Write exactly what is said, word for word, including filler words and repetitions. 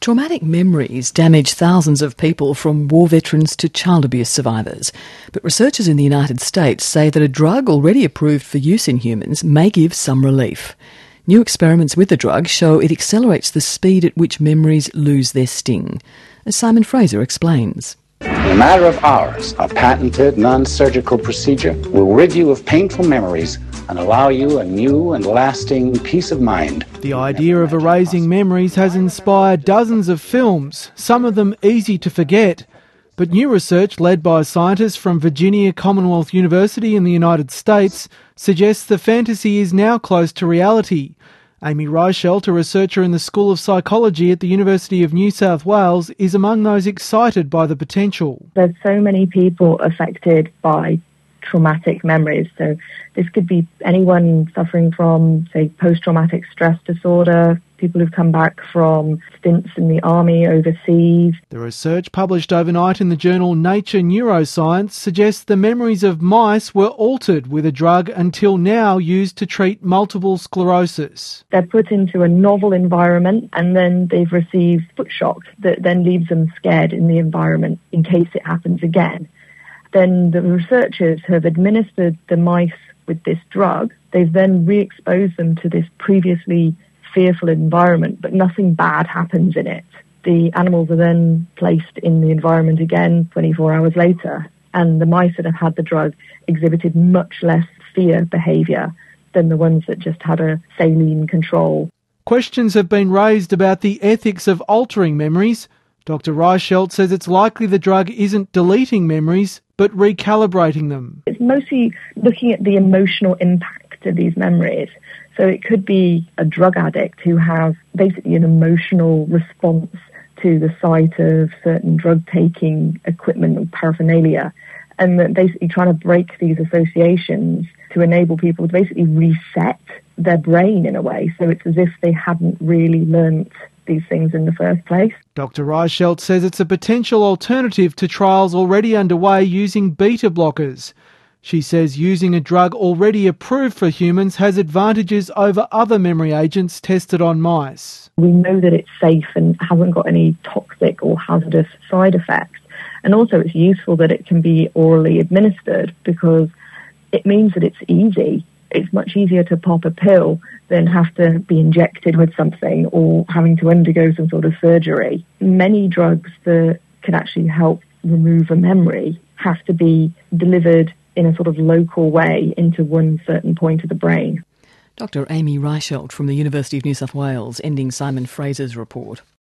Traumatic memories damage thousands of people, from war veterans to child abuse survivors. But researchers in the United States say that a drug already approved for use in humans may give some relief. New experiments with the drug show it accelerates the speed at which memories lose their sting, as Simon Fraser explains. In a matter of hours, a patented non-surgical procedure will rid you of painful memories and allow you a new and lasting peace of mind. The idea of erasing memories has inspired dozens of films, some of them easy to forget. But new research led by scientists from Virginia Commonwealth University in the United States suggests the fantasy is now close to reality. Amy Reichelt, a researcher in the School of Psychology at the University of New South Wales, is among those excited by the potential. There's so many people affected by traumatic memories. So this could be anyone suffering from, say, post-traumatic stress disorder, people who've come back from stints in the army overseas. The research published overnight in the journal Nature Neuroscience suggests the memories of mice were altered with a drug until now used to treat multiple sclerosis. They're put into a novel environment and then they've received foot shock that then leaves them scared in the environment in case it happens again. Then the researchers have administered the mice with this drug. They've then re-exposed them to this previously fearful environment, but nothing bad happens in it. The animals are then placed in the environment again twenty-four hours later, and the mice that have had the drug exhibited much less fear behaviour than the ones that just had a saline control. Questions have been raised about the ethics of altering memories. Doctor Reichelt says it's likely the drug isn't deleting memories, but recalibrating them. It's mostly looking at the emotional impact of these memories. So it could be a drug addict who has basically an emotional response to the sight of certain drug-taking equipment or paraphernalia, and that basically trying to break these associations to enable people to basically reset their brain in a way. So it's as if they hadn't really learnt these things in the first place. Doctor Reichelt says it's a potential alternative to trials already underway using beta blockers. She says using a drug already approved for humans has advantages over other memory agents tested on mice. We know that it's safe and hasn't got any toxic or hazardous side effects. And also it's useful that it can be orally administered because it means that it's easy. It's much easier to pop a pill than have to be injected with something or having to undergo some sort of surgery. Many drugs that can actually help remove a memory have to be delivered in a sort of local way into one certain point of the brain. Doctor Amy Reichelt from the University of New South Wales, ending Simon Fraser's report.